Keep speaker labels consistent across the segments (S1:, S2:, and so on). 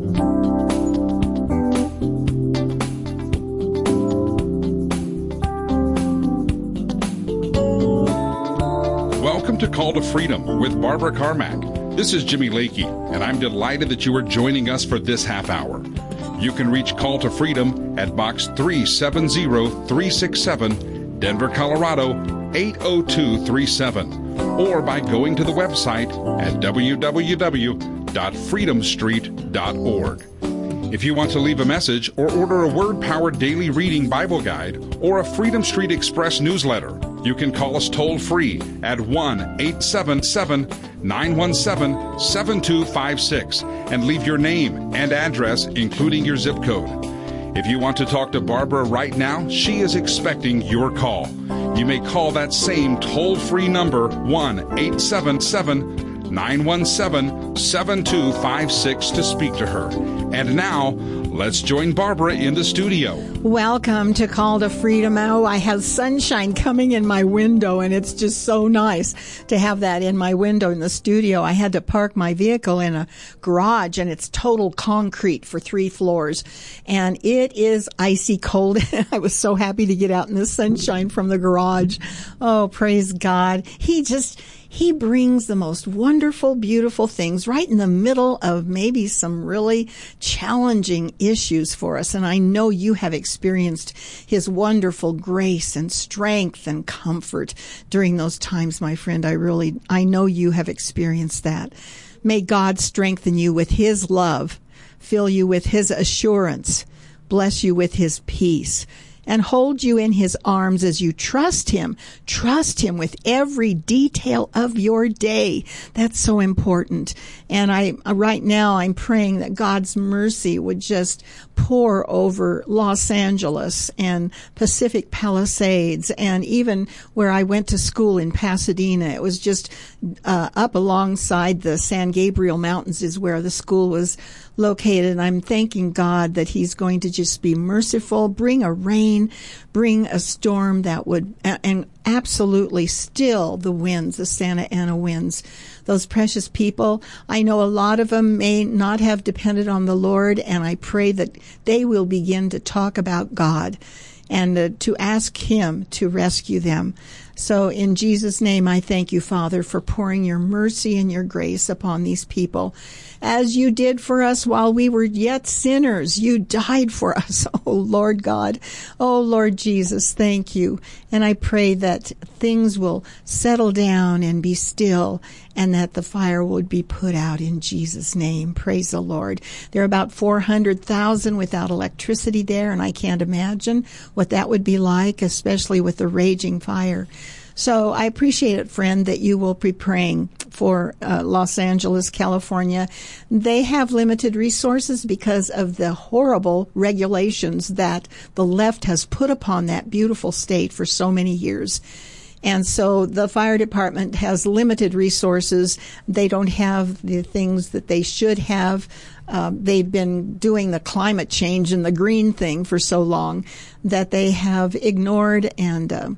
S1: Welcome to Call to Freedom with Barbara Carmack. This is Jimmy Lakey, and I'm delighted that you are joining us for this half hour. You can reach Call to Freedom at Box 370367, Denver, Colorado 80237, or by going to the website at www.freedomstreet.org. If you want to leave a message or order a Word-Powered Daily Reading Bible Guide or a Freedom Street Express newsletter, you can call us toll-free at 1-877-917-7256 and leave your name and address, including your zip code. If you want to talk to Barbara right now, she is expecting your call. You may call that same toll-free number, 1-877-917-7256, to speak to her. And now, let's join Barbara in the studio.
S2: Welcome to Call to Freedom. Oh, I have sunshine coming in my window, and it's just so nice to have that in my window in the studio. I had to park my vehicle in a garage, and it's total concrete for 3 floors, and it is icy cold. I was so happy to get out in the sunshine from the garage. Oh, praise God. He brings the most wonderful, beautiful things right in the middle of maybe some really challenging issues for us. And I know you have experienced His wonderful grace and strength and comfort during those times, my friend. I know you have experienced that. May God strengthen you with His love, fill you with His assurance, bless you with His peace, and hold you in His arms as you trust Him. Trust Him with every detail of your day. That's so important. And right now I'm praying that God's mercy would just pour over Los Angeles and Pacific Palisades, and even where I went to school in Pasadena. It was just up alongside the San Gabriel Mountains is where the school was located. And I'm thanking God that He's going to just be merciful, bring a rain, bring a storm that would, and absolutely still the winds, the Santa Ana winds. Those precious people, I know a lot of them may not have depended on the Lord, and I pray that they will begin to talk about God and to ask Him to rescue them. So in Jesus' name, I thank you, Father, for pouring your mercy and your grace upon these people. As you did for us while we were yet sinners, you died for us, oh Lord God. Oh Lord Jesus, thank you. And I pray that things will settle down and be still, and that the fire would be put out in Jesus' name. Praise the Lord. There are about 400,000 without electricity there, and I can't imagine what that would be like, especially with the raging fire. So I appreciate it, friend, that you will be praying for Los Angeles, California. They have limited resources because of the horrible regulations that the left has put upon that beautiful state for so many years. And so the fire department has limited resources. They don't have the things that they should have. They've been doing the climate change and the green thing for so long that they have ignored and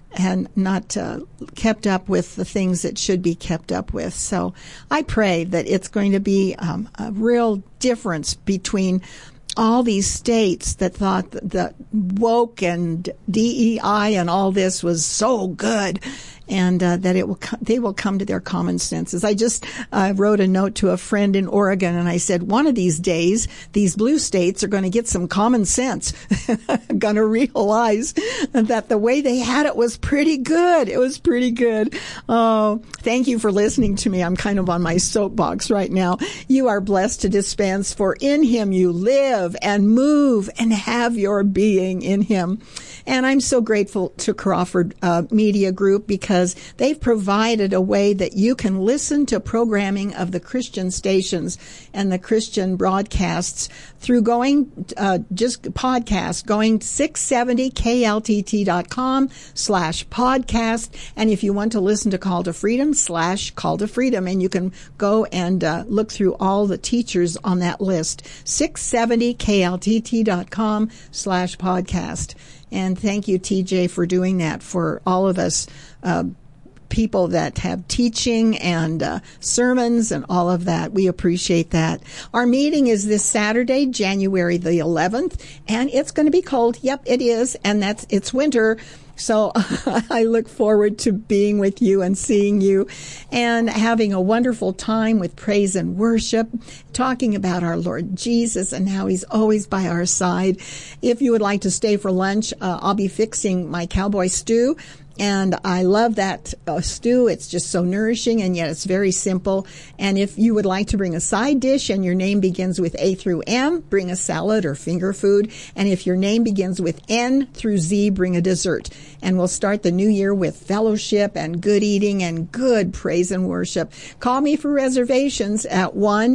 S2: not kept up with the things that should be kept up with. So I pray that it's going to be a real difference between all these states that thought that woke and DEI and all this was so good, and that they will come to their common senses. I just wrote a note to a friend in Oregon, and I said, one of these days, these blue states are going to get some common sense, going to realize that the way they had it was pretty good. It was pretty good. Oh, thank you for listening to me. I'm kind of on my soapbox right now. You are blessed to dispense, for in Him you live and move and have your being in Him. And I'm so grateful to Crawford Media Group, because they've provided a way that you can listen to programming of the Christian stations and the Christian broadcasts through going just podcast, going 670kltt.com/podcast. And if you want to listen to Call to Freedom /Call to Freedom, and you can go and look through all the teachers on that list, 670kltt.com/podcast. And thank you, TJ, for doing that for all of us people that have teaching and sermons and all of that. We appreciate that. Our meeting is this Saturday, January the 11th, and it's going to be cold. Yep, it is, and it's winter. So I look forward to being with you and seeing you and having a wonderful time with praise and worship, talking about our Lord Jesus and how he's always by our side. If you would like to stay for lunch, I'll be fixing my cowboy stew. And I love that stew. It's just so nourishing, and yet it's very simple. And if you would like to bring a side dish and your name begins with A through M, bring a salad or finger food. And if your name begins with N through Z, bring a dessert. And we'll start the new year with fellowship and good eating and good praise and worship. Call me for reservations at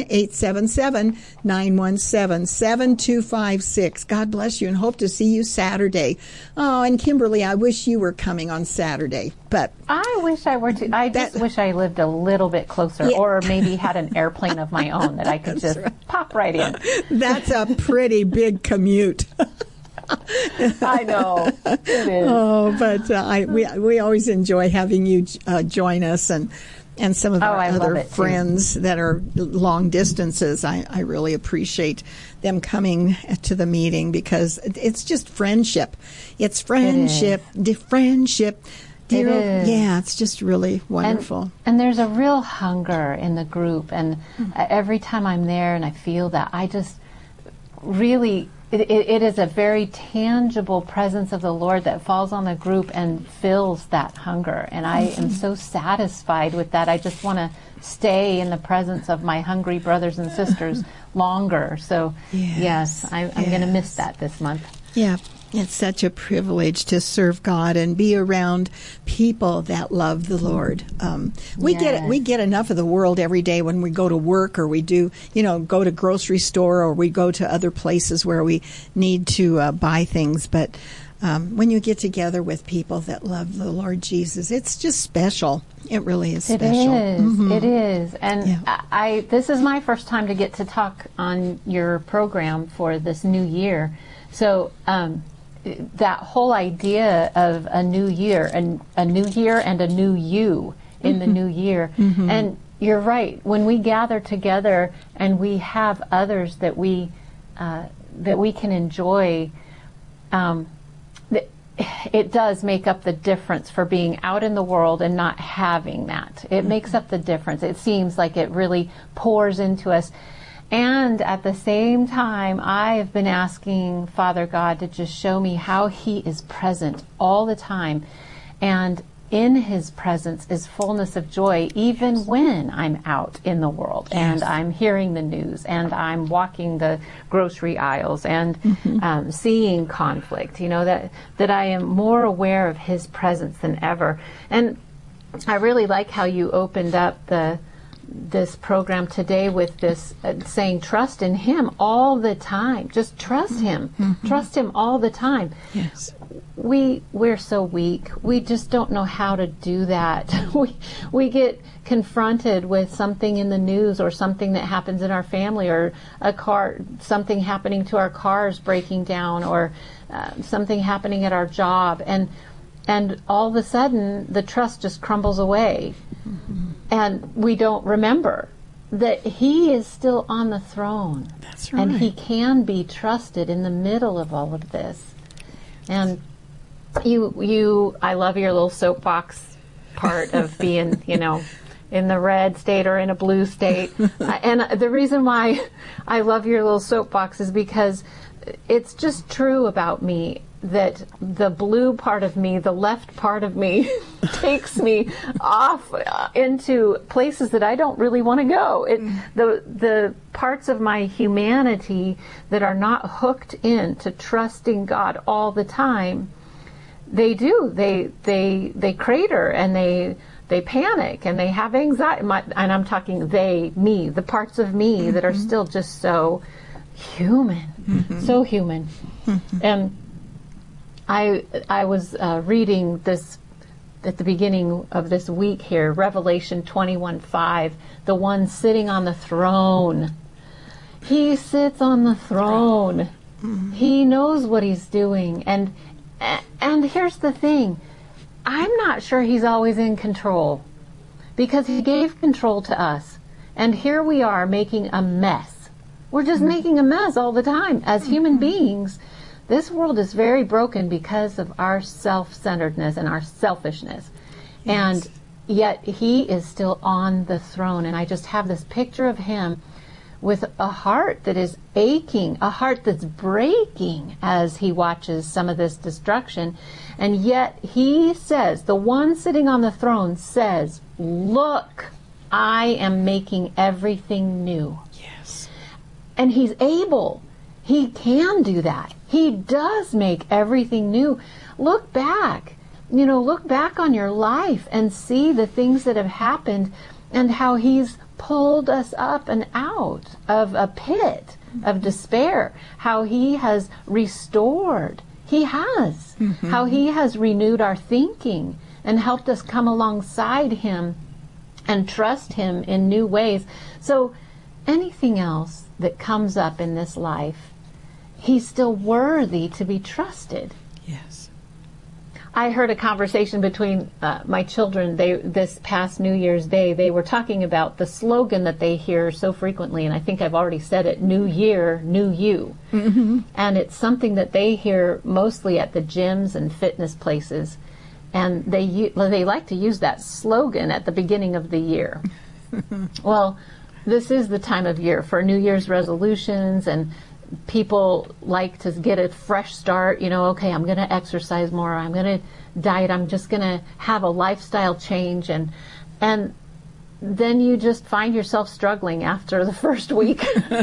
S2: 1-877-917-7256. God bless you, and hope to see you Saturday. Oh, and Kimberly, I wish you were coming on Saturday, but
S3: I wish I were too. I just wish I lived a little bit closer, or maybe had an airplane of my own that I could just pop right in.
S2: That's a pretty big commute.
S3: I know it is.
S2: Oh, but we always enjoy having you join us, and some of our other friends that are long distances. I really appreciate them coming to the meeting, because it's just friendship. It's friendship, friendship. Yeah, it's just really wonderful.
S3: And there's a real hunger in the group, and every time I'm there and I feel that, I just really, it is a very tangible presence of the Lord that falls on the group and fills that hunger. And I am so satisfied with that. I just want to stay in the presence of my hungry brothers and sisters longer. So, yes, I'm going to miss that this month.
S2: Yeah. It's such a privilege to serve God and be around people that love the Lord. We get enough of the world every day when we go to work, or we do, go to grocery store, or we go to other places where we need to buy things. But when you get together with people that love the Lord Jesus, it's just special. It really is special.
S3: It is. Mm-hmm. It is. And this is my first time to get to talk on your program for this new year. So, that whole idea of a new year and a new you in the new year. Mm-hmm. And you're right. When we gather together and we have others that we can enjoy, it does make up the difference for being out in the world and not having that. It makes up the difference. It seems like it really pours into us. And at the same time, I have been asking Father God to just show me how he is present all the time. And in his presence is fullness of joy, even when I'm out in the world and I'm hearing the news and I'm walking the grocery aisles and seeing conflict, that I am more aware of his presence than ever. And I really like how you opened up this program today with this saying, trust in him all the time. Just trust him. Mm-hmm. Trust him all the time. Yes. We're so weak. We just don't know how to do that. We get confronted with something in the news, or something that happens in our family, or something happening to our cars breaking down, or something happening at our job, and all of a sudden the trust just crumbles away. Mm-hmm. And we don't remember that he is still on the throne.
S2: That's right.
S3: And he can be trusted in the middle of all of this. And I love your little soapbox part of being, in the red state or in a blue state. And the reason why I love your little soapbox is because it's just true about me, that the blue part of me, the left part of me, takes me off into places that I don't really want to go. The parts of my humanity that are not hooked into trusting God all the time, they do. They crater, and they panic, and they have anxiety. And I'm talking me, the parts of me that are still just so human, so human. And I was reading this at the beginning of this week here, Revelation 21:5, the one sitting on the throne. He sits on the throne. He knows what he's doing. And here's the thing. I'm not sure he's always in control, because he gave control to us. And here we are making a mess. We're just making a mess all the time. As human beings, this world is very broken because of our self-centeredness and our selfishness. Yes. And yet he is still on the throne. And I just have this picture of him with a heart that is aching, a heart that's breaking as he watches some of this destruction. And yet he says, the one sitting on the throne says, look, I am making everything new.
S2: Yes.
S3: And he's able. He can do that. He does make everything new. Look back. Look back on your life and see the things that have happened and how he's pulled us up and out of a pit of despair, how he has restored. He has. Mm-hmm. How he has renewed our thinking and helped us come alongside him and trust him in new ways. So anything else that comes up in this life, he's still worthy to be trusted.
S2: Yes.
S3: I heard a conversation between my children this past New Year's Day. They were talking about the slogan that they hear so frequently, and I think I've already said it, New Year, New You. Mm-hmm. And it's something that they hear mostly at the gyms and fitness places. And they like to use that slogan at the beginning of the year. Well, this is the time of year for New Year's resolutions, and people like to get a fresh start. Okay, I'm going to exercise more. I'm going to diet. I'm just going to have a lifestyle change. And then you just find yourself struggling after the first week.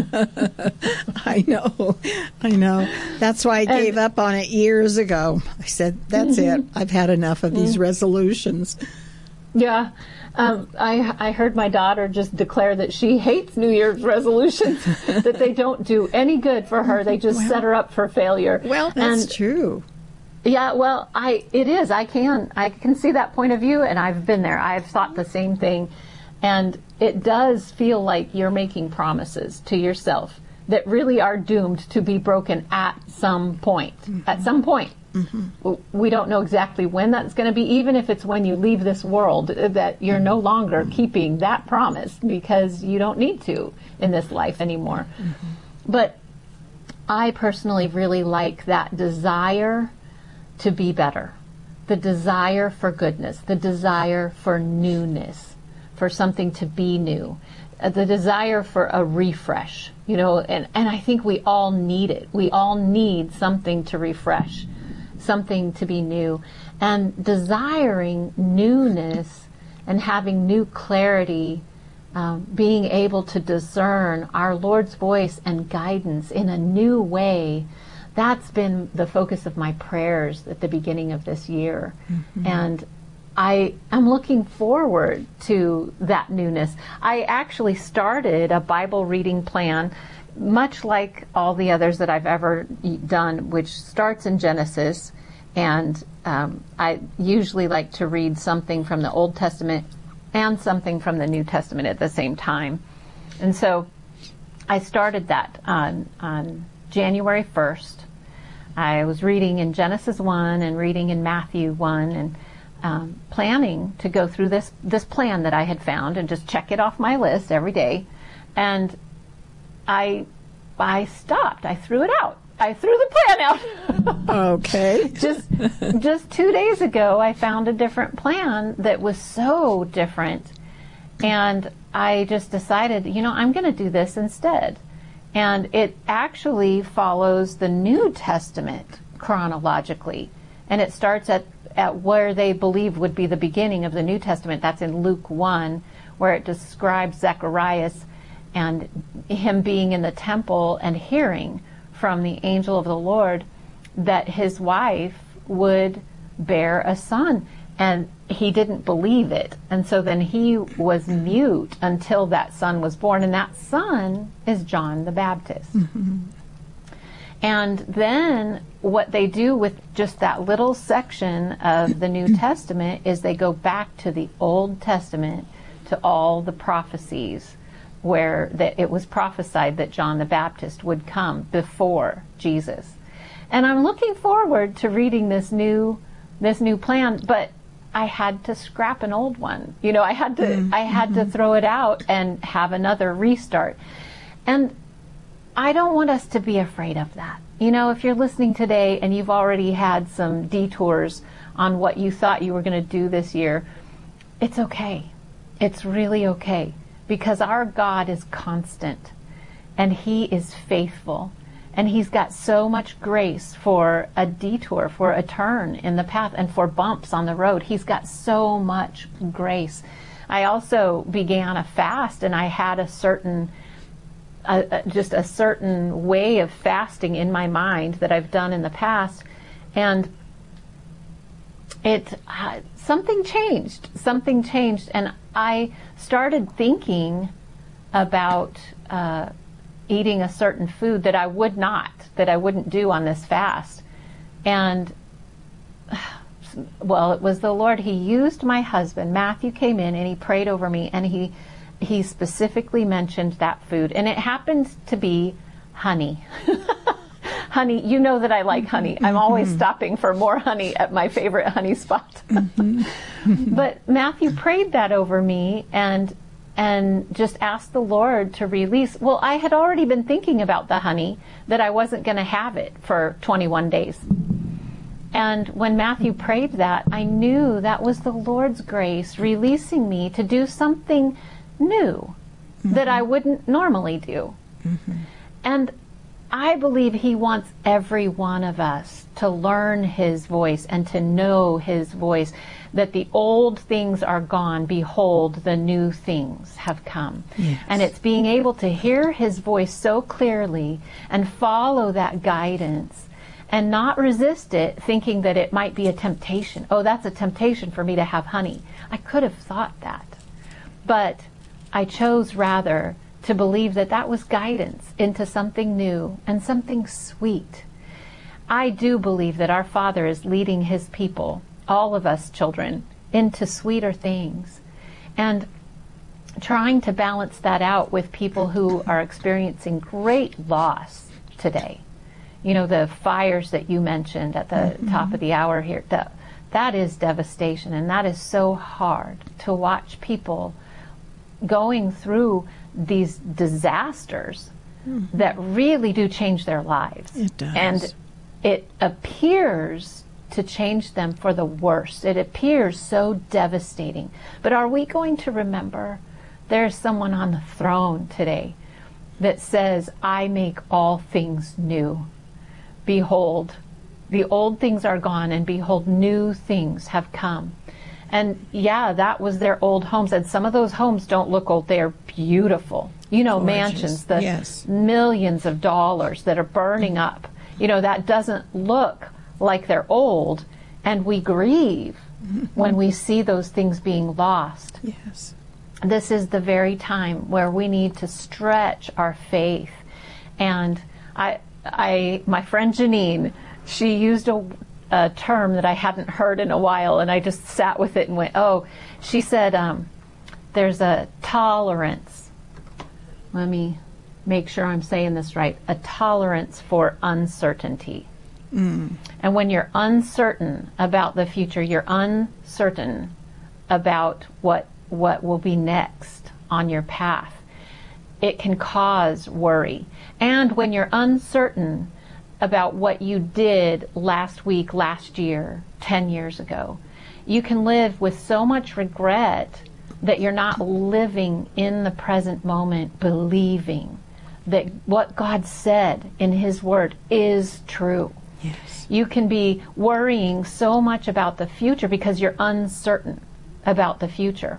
S2: I know. That's why I gave up on it years ago. I said, that's it. I've had enough of these resolutions.
S3: Yeah. I heard my daughter just declare that she hates New Year's resolutions, that they don't do any good for her. They just set her up for failure.
S2: Well, that's true.
S3: Yeah, well, it is. I can see that point of view, and I've been there. I've thought the same thing. And it does feel like you're making promises to yourself that really are doomed to be broken at some point. Mm-hmm. At some point. Mm-hmm. We don't know exactly when that's going to be, even if it's when you leave this world, that you're no longer keeping that promise because you don't need to in this life anymore. Mm-hmm. But I personally really like that desire to be better, the desire for goodness, the desire for newness, for something to be new, the desire for a refresh, and I think we all need it. We all need something to refresh, something to be new, and desiring newness and having new clarity, being able to discern our Lord's voice and guidance in a new way. That's been the focus of my prayers at the beginning of this year. Mm-hmm. And I am looking forward to that newness. I actually started a Bible reading plan, much like all the others that I've ever done, which starts in Genesis. And I usually like to read something from the Old Testament and something from the New Testament at the same time. And so I started that on January 1st. I was reading in Genesis 1 and reading in Matthew 1 and planning to go through this plan that I had found and just check it off my list every day. And I stopped. I threw it out. I threw the plan out.
S2: Okay.
S3: Just 2 days ago, I found a different plan that was so different. And I just decided, I'm going to do this instead. And it actually follows the New Testament chronologically. And it starts at where they believed would be the beginning of the New Testament. That's in Luke 1, where it describes Zacharias and him being in the temple and hearing from the angel of the Lord that his wife would bear a son. And he didn't believe it. And so then he was mute until that son was born. And that son is John the Baptist. Mm-hmm. And then what they do with just that little section of the New Testament is they go back to the Old Testament, to all the prophecies where it was prophesied that John the Baptist would come before Jesus. And I'm looking forward to reading this new plan, but I had to scrap an old one. You know, I had to throw it out and have another restart. And I don't want us to be afraid of that. You know, if you're listening today and you've already had some detours on what you thought you were going to do this year, it's okay. It's really okay, because our God is constant and He is faithful, and He's got so much grace for a detour, for a turn in the path, and for bumps on the road. He's got so much grace. I also began a fast, and I had a certain just a certain way of fasting in my mind that I've done in the past, and something changed, and I started thinking about eating a certain food that I wouldn't do on this fast. And well, it was the Lord. He used my husband. Matthew came in and he prayed over me, and he specifically mentioned that food, and it happened to be honey. Honey, you know that I like honey. I'm always stopping for more honey at my favorite honey spot. But Matthew prayed that over me and just asked the Lord to release. Well, I had already been thinking about the honey, that I wasn't going to have it for 21 days. And when Matthew prayed that, I knew that was the Lord's grace releasing me to do something new that I wouldn't normally do. And I believe He wants every one of us to learn His voice and to know His voice, that the old things are gone, behold, the new things have come. Yes. And it's being able to hear His voice so clearly and follow that guidance and not resist it, thinking that it might be a temptation. Oh, that's a temptation for me to have honey. I could have thought that. But I chose rather to believe that that was guidance into something new and something sweet. I do believe that our Father is leading His people, all of us children, into sweeter things, and trying to balance that out with people who are experiencing great loss today. You know, the fires that you mentioned at the top of the hour here, that is devastation, and that is so hard to watch people going through these disasters that really do change their lives.
S2: It does.
S3: And it appears to change them for the worse. It appears so devastating. But are we going to remember there's someone on the throne today that says, I make all things new. Behold, the old things are gone, and behold, new things have come. And yeah, that was their old homes. And some of those homes don't look old. They are beautiful. You know, gorgeous mansions, the millions of dollars that are burning up. You know, that doesn't look like they're old. And we grieve when we see those things being lost.
S2: Yes.
S3: This is the very time where we need to stretch our faith. And my friend Janine, she used a term that I hadn't heard in a while, and I just sat with it and went, oh, she said, there's a tolerance. Let me make sure I'm saying this right. A tolerance for uncertainty. And when you're uncertain about the future, you're uncertain about what will be next on your path, it can cause worry. And when you're uncertain about what you did last week, last year, 10 years ago, you can live with so much regret that you're not living in the present moment, believing that what God said in His Word is true.
S2: Yes.
S3: You can be worrying so much about the future because you're uncertain about the future.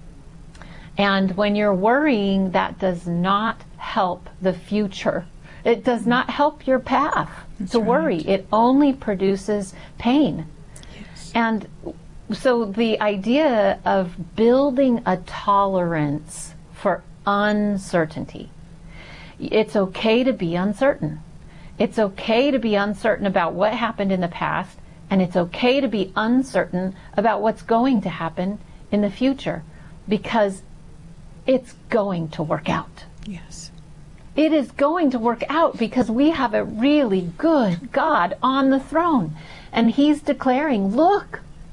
S3: And when you're worrying, that does not help the future. It does not help your path. That's to worry. Right. It only produces pain.
S2: Yes.
S3: And so the idea of building a tolerance for uncertainty. It's okay to be uncertain. It's okay to be uncertain about what happened in the past, and it's okay to be uncertain about what's going to happen in the future, because it's going to work out.
S2: Yes.
S3: It is going to work out because we have a really good God on the throne. And He's declaring, look,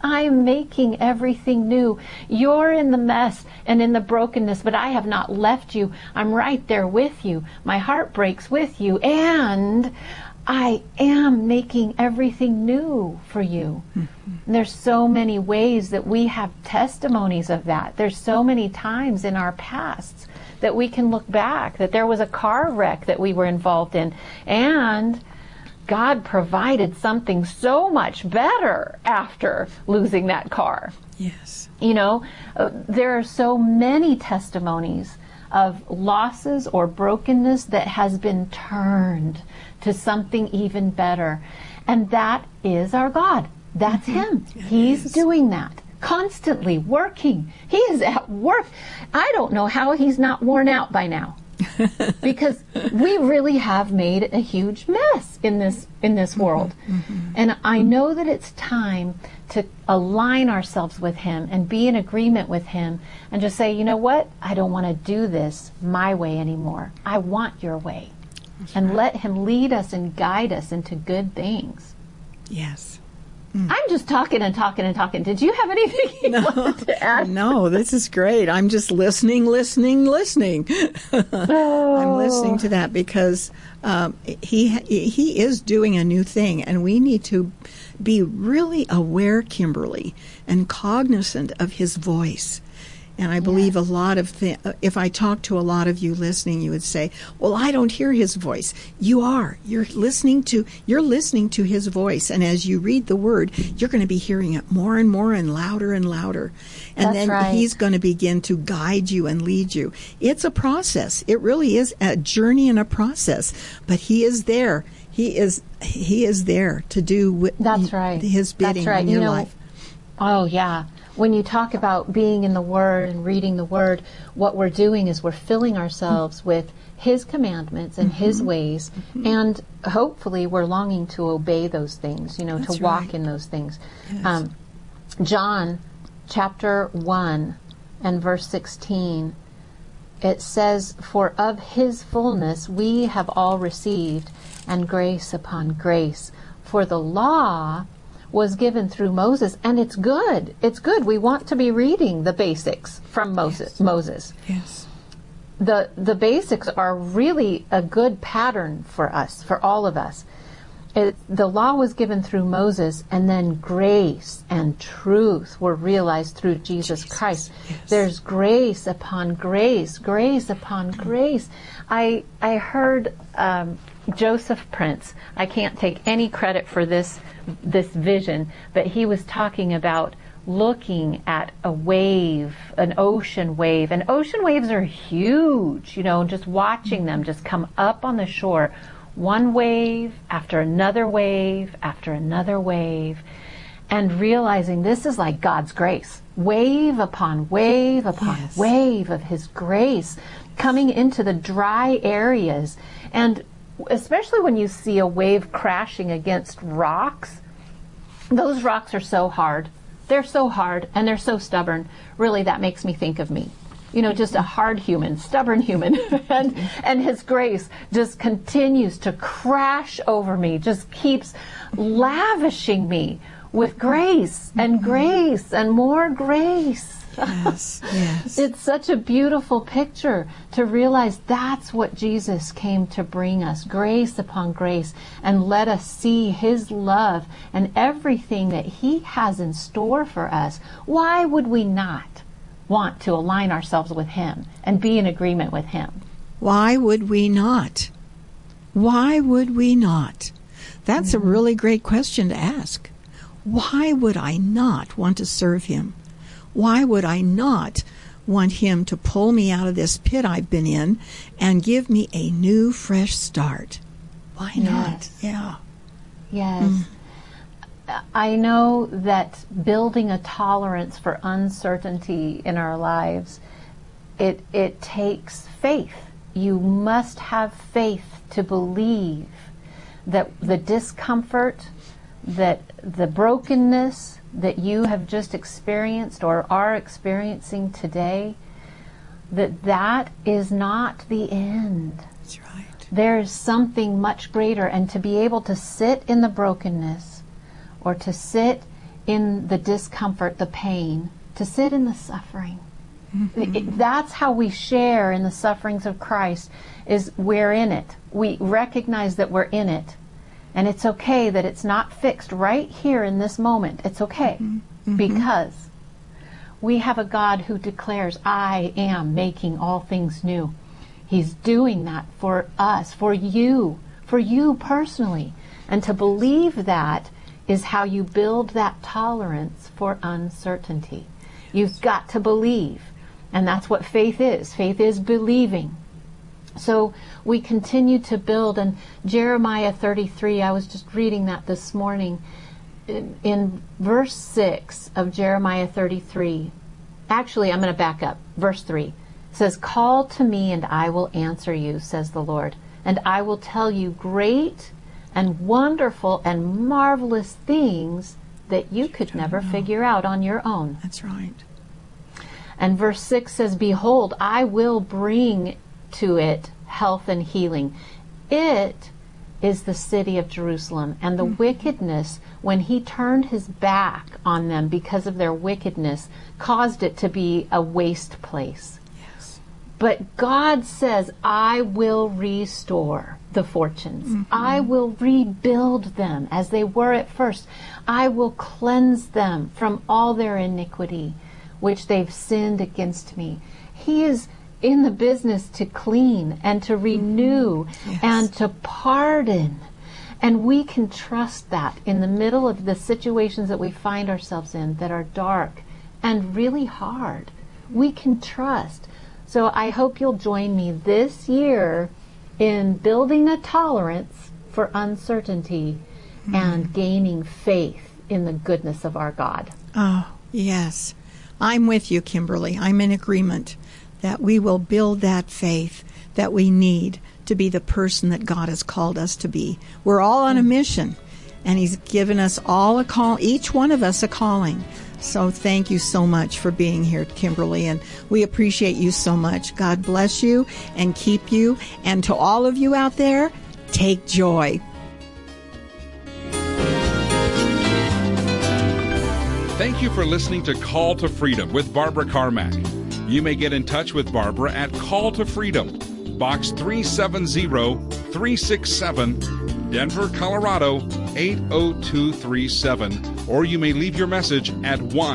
S3: I am making everything new. You're in the mess and in the brokenness, but I have not left you. I'm right there with you. My heart breaks with you, and I am making everything new for you. Mm-hmm. And there's so many ways that we have testimonies of that. There's so many times in our pasts that we can look back, that there was a car wreck that we were involved in, and God provided something so much better after losing that car.
S2: Yes.
S3: You know, there are so many testimonies of losses or brokenness that has been turned to something even better. And that is our God. That's Him. He's doing that. Constantly working. He is at work. I don't know how He's not worn out by now. Because we really have made a huge mess in this world. Mm-hmm. And I know that it's time to align ourselves with Him and be in agreement with Him and just say, you know what? I don't want to do this my way anymore. I want your way. That's and right. Let Him lead us and guide us into good things.
S2: Yes.
S3: I'm just talking and talking and talking. Did you have anything you wanted to add?
S2: No, this is great. I'm just listening. I'm listening to that because he is doing a new thing, and we need to be really aware, Kimberly, and cognizant of His voice. And I believe a lot of if I talk to a lot of you listening, you would say, well, I don't hear His voice. You are. You're listening to His voice. And as you read the Word, you're going to be hearing it more and more and louder and louder. And
S3: That's
S2: then
S3: right.
S2: He's going to begin to guide you and lead you. It's a process. It really is a journey and a process. But He is there. He is there to do
S3: That's right.
S2: His bidding in your life.
S3: Oh, yeah. When you talk about being in the Word and reading the Word, what we're doing is we're filling ourselves with His commandments and His ways, and hopefully we're longing to obey those things,
S2: That's
S3: to walk
S2: right.
S3: in those things.
S2: Yes.
S3: John chapter 1 and verse 16, it says, "For of His fullness we have all received, and grace upon grace. For the law was given through Moses, and it's good. It's good. We want to be reading the basics from Moses.
S2: Yes.
S3: The basics are really a good pattern for us, for all of us. The law was given through Moses, and then grace and truth were realized through Jesus Christ.
S2: Yes.
S3: There's grace upon grace, grace upon grace. I heard Joseph Prince. I can't take any credit for this vision, but he was talking about looking at a wave, an ocean wave. And ocean waves are huge, just watching them just come up on the shore. One wave after another wave after another wave. And realizing this is like God's grace. Wave upon wave upon wave of His grace coming into the dry areas. And especially when you see a wave crashing against rocks, those rocks are so hard. They're so hard and they're so stubborn. Really, that makes me think of me. Just a hard human, stubborn human. and His grace just continues to crash over me, just keeps lavishing me with grace and more grace.
S2: Yes, yes.
S3: It's such a beautiful picture to realize that's what Jesus came to bring us, grace upon grace, and let us see His love and everything that He has in store for us. Why would we not want to align ourselves with Him and be in agreement with Him?
S2: Why would we not? Why would we not? That's a really great question to ask. Why would I not want to serve Him? Why would I not want Him to pull me out of this pit I've been in and give me a new, fresh start? Why not? Yeah.
S3: Yes. I know that building a tolerance for uncertainty in our lives, it takes faith. You must have faith to believe that the discomfort, that the brokenness that you have just experienced or are experiencing today, that is not the end.
S2: That's right.
S3: There is something much greater, and to be able to sit in the brokenness or to sit in the discomfort, the pain, to sit in the suffering. That's how we share in the sufferings of Christ, is we're in it. We recognize that we're in it. And it's okay that it's not fixed right here in this moment. It's okay. Because we have a God who declares, I am making all things new. He's doing that for us, for you personally. And to believe that is how you build that tolerance for uncertainty. You've got to believe. And that's what faith is. Faith is believing. So we continue to build. And Jeremiah 33, I was just reading that this morning. In verse 6 of Jeremiah 33, actually, I'm going to back up. Verse 3 it says, call to me and I will answer you, says the Lord. And I will tell you great and wonderful and marvelous things that you could never figure out on your own.
S2: That's right.
S3: And verse 6 says, behold, I will bring to it health and healing. It is the city of Jerusalem. And the wickedness, when he turned his back on them because of their wickedness, caused it to be a waste place.
S2: Yes.
S3: But God says, I will restore the fortunes. I will rebuild them as they were at first. I will cleanse them from all their iniquity, which they've sinned against me. He is in the business to clean and to renew and to pardon. And we can trust that in the middle of the situations that we find ourselves in that are dark and really hard. We can trust. So I hope you'll join me this year in building a tolerance for uncertainty and gaining faith in the goodness of our God.
S2: Oh, yes. I'm with you, Kimberly. I'm in agreement that we will build that faith that we need to be the person that God has called us to be. We're all on a mission, and He's given us all a call, each one of us a calling. So thank you so much for being here, Kimberly, and we appreciate you so much. God bless you and keep you. And to all of you out there, take joy.
S1: Thank you for listening to Call to Freedom with Barbara Carmack. You may get in touch with Barbara at Call to Freedom, Box 370-367, Denver, Colorado 80237, or you may leave your message at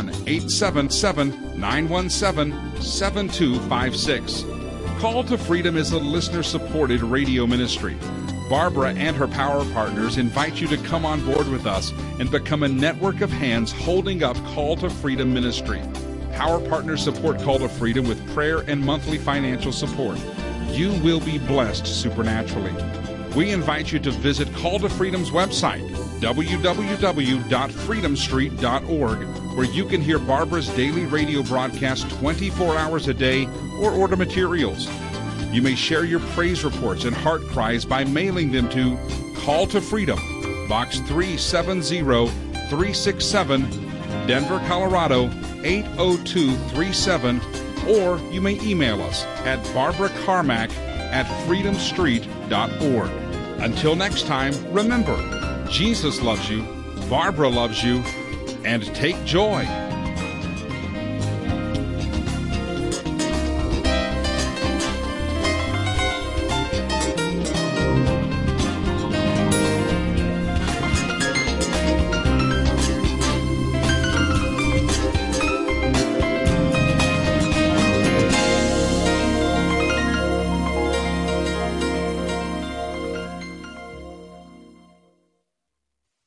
S1: 1-877-917-7256. Call to Freedom is a listener-supported radio ministry. Barbara and her Power Partners invite you to come on board with us and become a network of hands holding up Call to Freedom ministry. Power Partners support Call to Freedom with prayer and monthly financial support. You will be blessed supernaturally. We invite you to visit Call to Freedom's website, www.freedomstreet.org, where you can hear Barbara's daily radio broadcast 24 hours a day or order materials. You may share your praise reports and heart cries by mailing them to Call to Freedom, Box 370-367, Denver, Colorado 80237, or you may email us at barbaracarmack@freedomstreet.org. Until next time, remember, Jesus loves you, Barbara loves you, and take joy